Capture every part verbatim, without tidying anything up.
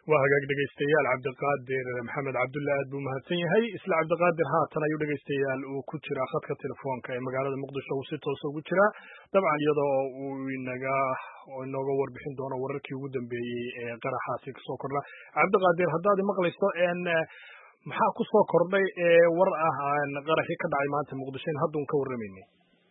waa hagaag dhegaystayaal cabdiqaadir maxamed cabdulle aad buu mahadsan yahay isla cabdiqaadir haatan ayuu dhegaystayaal uu ku jiraa khadka telefoonka ee magaalada muqdisho uu si toosa ugu jiraa dabcan iyadoo uu inaga inooga warbixin doono wararkii ugu dambeeyey ee qaraxaasi kasoo kordha cabdiqaadir haddaad maqlayso maxaa ku soo kordhay ee war ah qaraxii ka dhacay maanta muqdisho in hadda un ka warramaynay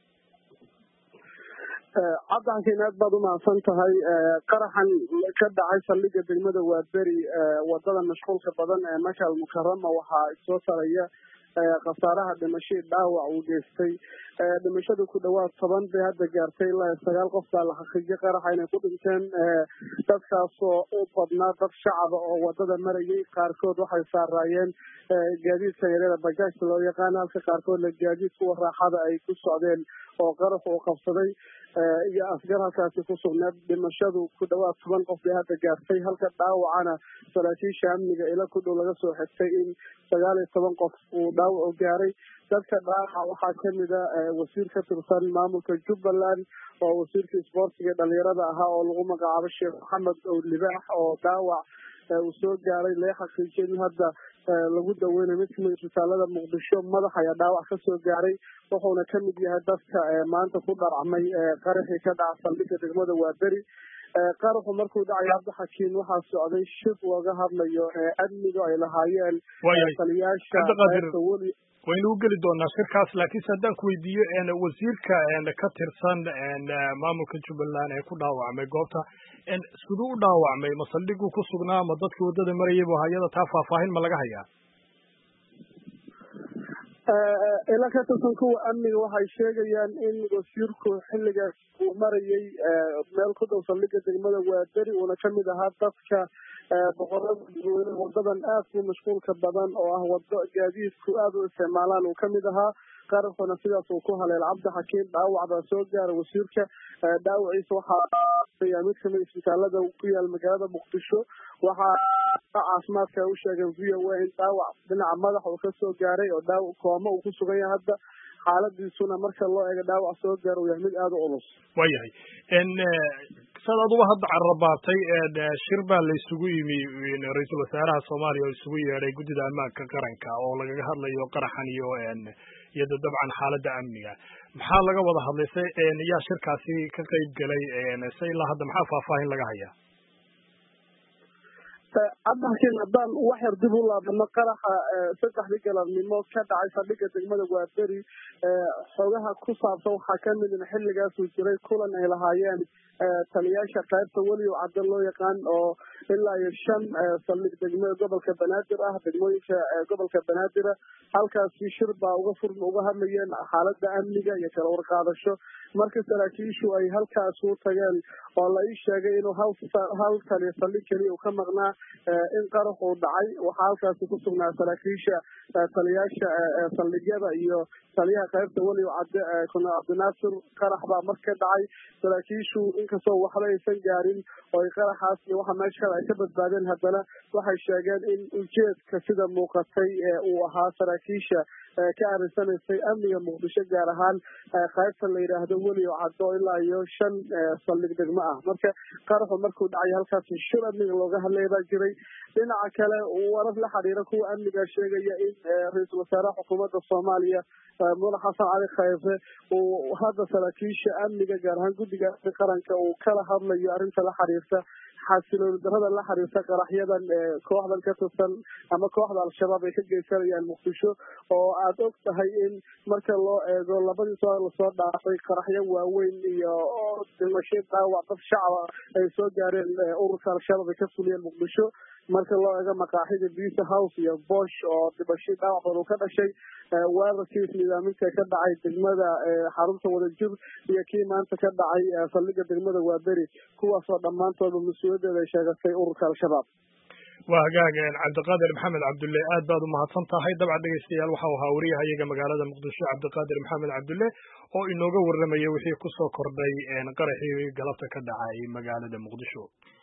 cabdixakiin aad baad umahadsan tahay qaraxan ka dhacay saldhiga degmada waaberi wadada mashquulka badan ee maka almukarama waxaa soo taraya khasaaraha dhimashadii dhaawac uu geystay dhimashadu ku dhawaad toban bay hadda gaartay ilaa sagaal qof baa la xaqiijiyay qaraxa inay ku dhinteen dadkaasoo u badnaa dad shacaba oo wadada marayay qaarkood waxay saaraayeen gaadiidka yareeda bajaajka loo yaqaano halka qaarkoodna gaadiid kuwa raaxada ay ku socdeen oo qarax uu qabsaday iyo asgar halkaasi ku sugneed dhimashadu ku dhawaad toban qof bay hadda gaartay halka dhaawacana saraakiisha amniga ila ku dhow laga soo xigtay in sagaal iyo toban qof uu dhaawac u gaaray dadka dhaawaca waxaa kamid a wasiir ka tirsan maamulka jubbaland oo wasiirka isboortiga dhalinyarada ahaa oo lagu magacaabo sheekh maxamed ow libaax oo dhaawac uu soo gaaray lee xaqiijiyay in hadda lagu daweynayo mid kamid isbitaalada muqdisho madax ayaa dhaawac kasoo gaaray wuxuuna kamid yahay dadka maanta ku dharcmay qaraxii ka dhaca saldhiga degmada waaberi qaraxu markuu dhacay cabdixakiin waxaa socday shir looga hadlayo amniga ay lahaayeen taliyaasha weli waynu u geli doonaa shirkaas laakiinse haddaan ku weydiiyo wasiirka ka tirsan maamulka jubbaland ee ku dhaawacmay goobta siduu u dhaawacmay ma saldhiguu ku sugnaa ma dadkii waddada marayay bu hayada taa faahfaahin ma laga hayaa ila ka tirsan kuwa amniga waxay sheegayaan in wasiirku xilligaas uu marayay meel ku dhow saldhiga degmada waaberi uuna kamid ahaa dadka boqorada dadweyne wadadan aadku mashquulka badan oo ah wado gaadiidku aada u isticmaalaan uu kamid ahaa qaraxuna sidaas uu ku haleel cabdixakiin dhaawac baa soo gaara wasiirka dhaawaciisa waxaa mid kamid isbitaalada ku yaal magaalada muqdisho waxaa caafimaadka u sheegeen v o a in dhaawac dhinaca madaxa uu kasoo gaaray oo dhaawac kooma uu ku sugan yahay hadda xaaladiisuna marka loo eego dhaawac soo gaara uu yahay mid aada u culus waayahay sad aduba hadda carrabaatay shir baa la isugu yimi ra-iisul wasaaraha soomaaliya oo isugu yeedhay guddida ammaanka qaranka oo lagaga hadlayo qaraxan iyo iyada dabcan xaaladda amniga maxaa laga wada hadlay se yaa shirkaasi ka qayb galay se ilaa hadda maxaa faahfaahin laga hayaa cabdixakiin haddaan wax yar dib u laabano qaraxa saddexdii galabnimo ka dhacay saldhiga degmada waaberi xogaha ku saabsan waxaa kamid in xilligaasuu jiray kulan ay lahaayeen taliyaasha qaybta weliw cadda loo yaqaan oo ilaa iyo shan saldhig degmada gobolka banaadir ah degmooyinka gobolka banaadira halkaasi shir baa uga fur uga hadlayeen xaalada amniga iyo kala warqaadasho marka saraakiishu ay halkaas u tageen oo la ii sheegay inuu hal hal taliya saldhig keliya uu ka maqnaa in qarax uu dhacay waxaa halkaasi ku sugnaa saraakiisha taliyaasha saldhigyada iyo taliyaha qaybta weliw cadde colonel cabdinaasir qarax baa mar ka dhacay saraakiishu inkastoo waxba aysan gaarin oo qaraxaas iyo waxa meesha kale ay ka badbaadeen haddana waxay sheegeen in ujeedka sida muuqatay uu ahaa saraakiisha ka arinsanaysay amniga muqdisho gaar ahaan qaybta la yidhaahdo weliw caddo ilaa iyo shan saldhig degmo ah marka qaraxu markuu dhacay halkaasi shir amniga looga hadlaya baa jiray dhinaca kale warar la xiriira kuwa amniga sheegaya in ra-iisul wasaaraha xukuumadda soomaaliya madax xasan cali khayre uu hadda saraakiisha amniga gaar ahaan guddiga amni qaranka uu kala hadlayo arrinta la xiriirta xasilooni darada la xiriirta qaraxyadan kooxdan ka tirsan ama kooxda al-shabaab ay ka geysanayaan muqdisho oo aada og tahay in marka loo eego labadii soo lasoo dhaafay qaraxyo waaweyn iyo dhimasho dhaawac dad shacaba ay soo gaareen ururka al-shabaab ay ka fuliyeen muqdisho marka loo eego maqaaxida bisa house iyo bosh oo dhimasho dhaawac badan uu ka dhashay weerarkii isnidaaminta ka dhacay degmada xarunta wadajir iyo kii maanta ka dhacay saldhiga degmada waaberi kuwaasoo dhammaantooda mas-uuliyaddeeda ay sheegatay ururka al-shabaab waa hagaag cabdiqaadir maxamed cabdulle aad baad umahadsan tahay dabcan dhegaystayaal waxau ahaa wariyaha iyaga magaalada muqdisho cabdiqaadir maxamed cabdulle oo inooga warramayay wixii kusoo kordhay qaraxii galabta ka dhacay magaalada muqdisho